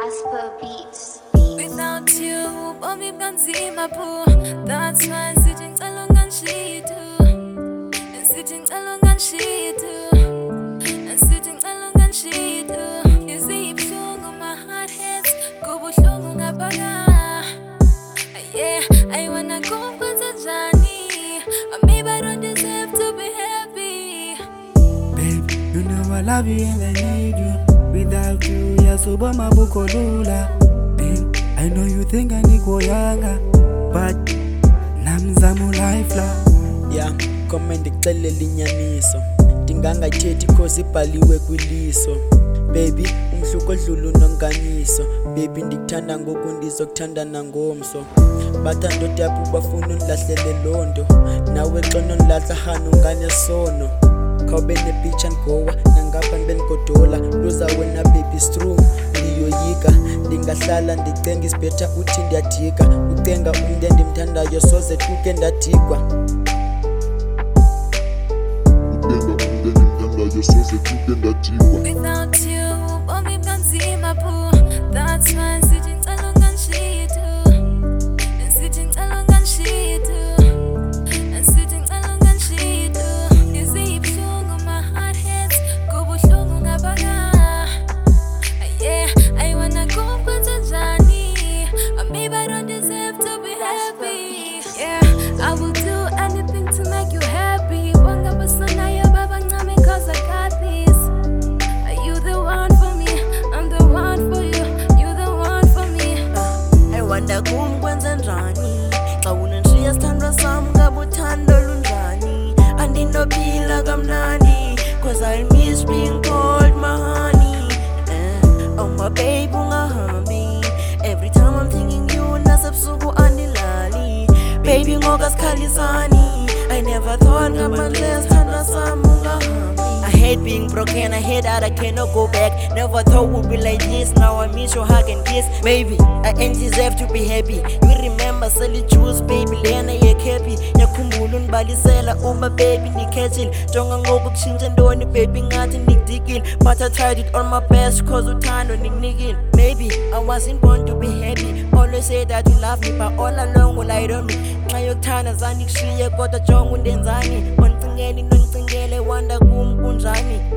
Casper Beats. Without you, bomi bunzima boo. That's why sitting along and she do. And sitting along and she do. And sitting along and she do. You see, on my heart hits. Go bushong ngabaga. Yeah, I wanna go for the journey. Maybe I don't deserve to be happy. Babe, you know I love you and I need you. Without you, yasoba mabukolula. Babe, I know you think I need yanga, but namzamu life la. Yeah, come ndicela linyaniso. Ndinganga thethi cause ibhaliwe kwiliso. Baby, umhluko dlulu nonganiso. Baby, ndikuthanda ngoku ndizokuthanda nangomso. Bathanda odaphu bafuna undilahlele londo. Nawe xa nondilahla hanu nganesono. Khawube ne-beach and goa nangapha ndibenigodola. Luza wena baby strong ndiyoyika. Ndingahlala ndicenga isibetha uthi ndiyadika. Ucenga umntu endimthandayo soze tuke ndadikwa. Without you, bomi bunzima boo. That's why sitting along and she do. And sitting along and she do. And sitting along and she do. You see, on my heart hits. Go bushong ngabaga. Yeah, I wanna go for the journey. Maybe I don't deserve to be happy. Yeah, I will do anything to make you happy. Wanga basana baba ngame cause I got this. Are you the one for me? I'm the one for you. You the one for me. I wonder kwenza njani. Xa unandishiya sithandwa sam ngabe uthando lunjani. Andinophila kamnandi cause I miss being called my honey. Oh my babe ungahambi. Every time I'm thinking you nasebusuku andilali. Baby ngoka sikhalisani. I never thought ngamanje sithandwa sam ungahambi. I hate being broken, I hate that I cannot go back. Never thought we'd be like this, now I miss your hug and kiss. Maybe I ain't deserve to be happy. You remember silly juice, baby, lena yekhappy. Yakhumbula unibalisela uma baby nikhethile. Jonga ngoku kushintsha ntoni baby ngathi nikudikile. But I tried it on my best cause uthando nikunikile. Maybe I wasn't born to be happy. Always say that you love me but all along you lied on me. Nxa yokuthanda zandikushiye kodwa jonga undenzani. Undicingele nondicingele wanda kum kunjani.